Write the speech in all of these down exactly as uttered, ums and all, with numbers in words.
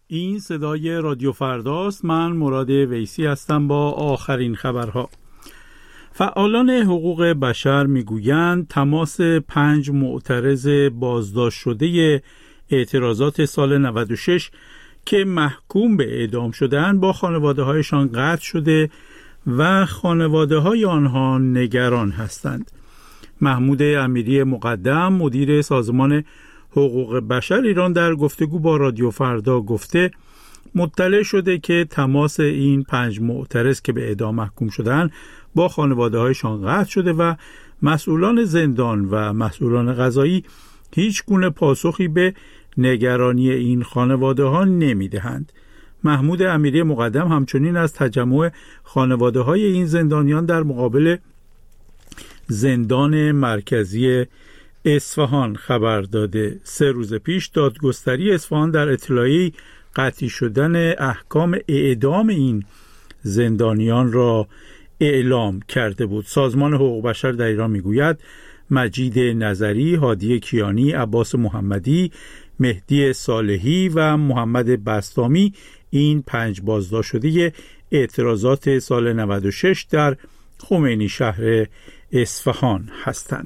این صدای رادیو فرداست. من مراد ویسی هستم با آخرین خبرها. فعالان حقوق بشر میگویند تماس پنج معترض بازداشت شده اعتراضات سال نود و شش که محکوم به اعدام شدند با خانواده هایشان قطع شده و خانواده های آنها نگران هستند. محمود امیری مقدم مدیر سازمان حقوق بشر ایران در گفتگو با رادیو فردا گفته مطلع شده که تماس این پنج معترض که به اعدام محکوم شدن با خانواده هایشان قطع شده و مسئولان زندان و مسئولان قضایی هیچ گونه پاسخی به نگرانی این خانواده ها نمی دهند. محمود امیری مقدم همچنین از تجمع خانواده های این زندانیان در مقابل زندان مرکزی اصفهان خبر داده. سه روز پیش دادگستری اصفهان در اطلاعی قطعی شدن احکام اعدام این زندانیان را اعلام کرده بود. سازمان حقوق بشر در ایران میگوید مجید نظری، هادی کیانی، عباس محمدی، مهدی صالحی و محمد بسطامی این پنج بازداشت شده اعتراضات سال نود و شش در خمینی شهر اصفهان هستند.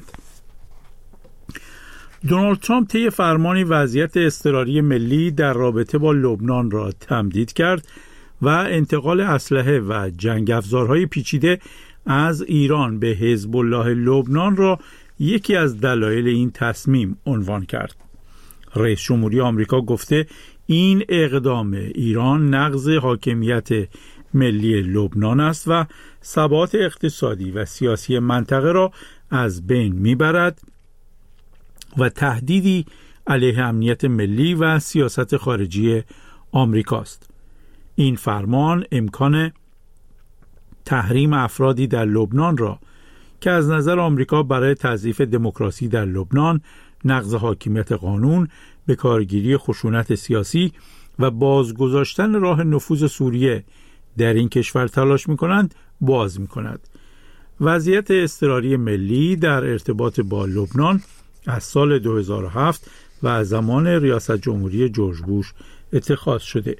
دونالد ترامپ طی فرمانی وضعیت اضطراری ملی در رابطه با لبنان را تمدید کرد و انتقال اسلحه و جنگ افزارهای پیچیده از ایران به حزب الله لبنان را یکی از دلایل این تصمیم عنوان کرد. رئیس جمهوری آمریکا گفته این اقدام ایران نقض حاکمیت ملی لبنان است و ثبات اقتصادی و سیاسی منطقه را از بین میبرد و تهدیدی علیه امنیت ملی و سیاست خارجی آمریکاست. این فرمان امکان تحریم افرادی در لبنان را که از نظر آمریکا برای تضعیف دموکراسی در لبنان، نقض حاکمیت قانون، به کارگیری خشونت سیاسی و بازگذاشتن راه نفوذ سوریه در این کشور تلاش می‌کنند باز می‌کند. وضعیت اضطراری ملی در ارتباط با لبنان از سال دو هزار و هفت و از زمان ریاست جمهوری جورج بوش اتخاذ شده.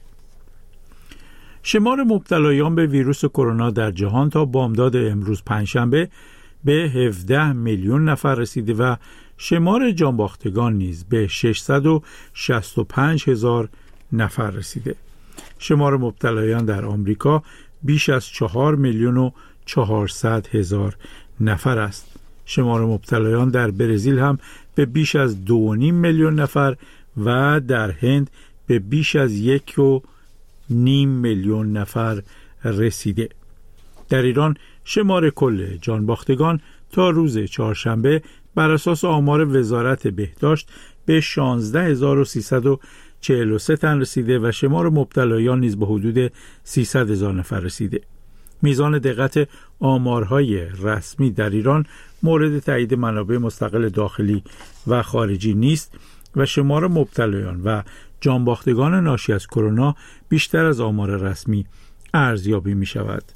شمار مبتلایان به ویروس کرونا در جهان تا بامداد امروز پنجشنبه به هفده میلیون نفر رسیده و شمار جانباختگان نیز به ششصد و شصت و پنج هزار نفر رسیده. شمار مبتلایان در آمریکا بیش از چهار میلیون و چهارصد هزار نفر است. شمار مبتلایان در برزیل هم به بیش از دو و نیم میلیون نفر و در هند به بیش از یک و نیم میلیون نفر رسیده. در ایران شمار کل جانباختگان تا روز چهارشنبه بر اساس آمار وزارت بهداشت به شانزده هزار و سیصد و چهل و سه تن رسیده و شمار مبتلایان نیز به حدود سیصد هزار نفر رسیده. میزان دقت آمارهای رسمی در ایران مورد تایید منابع مستقل داخلی و خارجی نیست و شمار مبتلایان و جانباختگان ناشی از کرونا بیشتر از آمار رسمی ارزیابی می شود.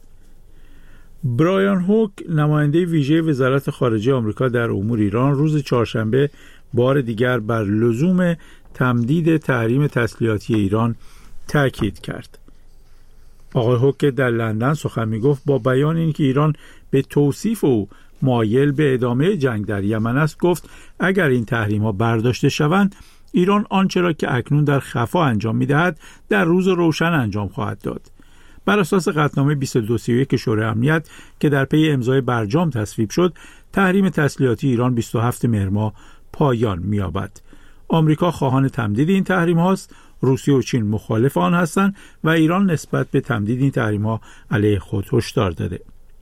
برایان هوک، نماینده ویژه وزارت خارجه آمریکا در امور ایران، روز چهارشنبه بار دیگر بر لزوم تمدید تحریم تسلیحاتی ایران تاکید کرد. آقای هوک در لندن سخن می گفت با بیان اینکه ایران به توصیف او مایل به ادامه جنگ در یمن است، گفت اگر این تحریم ها برداشته شوند ایران آنچه را که اکنون در خفا انجام می دهد در روز روشن انجام خواهد داد. بر اساس قطعنامه بیست و دو سی و یک شورای امنیت که در پی امضای برجام تصویب شد، تحریم تسلیحاتی ایران بیست و هفتم مهر ماه پایان می‌یابد. آمریکا خواهان تمدید این تحریم هاست، روسیه و چین مخالف آن هستند و ایران نسبت به تمدید این تحریم ها علیه خود هشدار داده.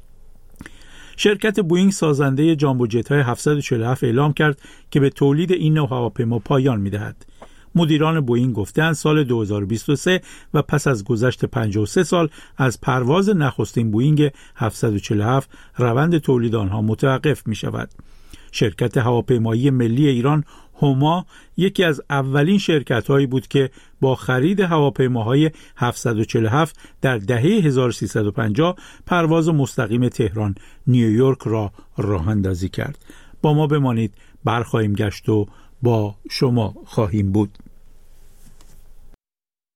شرکت بوئینگ سازنده جامبو جت های هفتصد و چهل و هفت اعلام کرد که به تولید این نوع هواپیما پایان می‌دهد. مدیران بوئینگ گفتند سال دو هزار و بیست و سه و پس از گذشت پنجاه و سه سال از پرواز نخستین بوئینگ هفتصد و چهل و هفت روند تولید آنها متوقف می شود. شرکت هواپیمایی ملی ایران هما یکی از اولین شرکت‌هایی بود که با خرید هواپیماهای هفتصد و چهل و هفت در دهه هزار و سیصد و پنجاه پرواز مستقیم تهران نیویورک را راه اندازی کرد. با ما بمانید، برخواهیم گشت و با شما خواهیم بود.